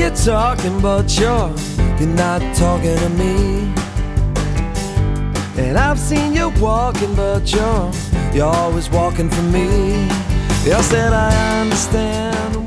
you're talking, but you're not talking to me. And I've seen you walking, but you're always walking for me. I said I understand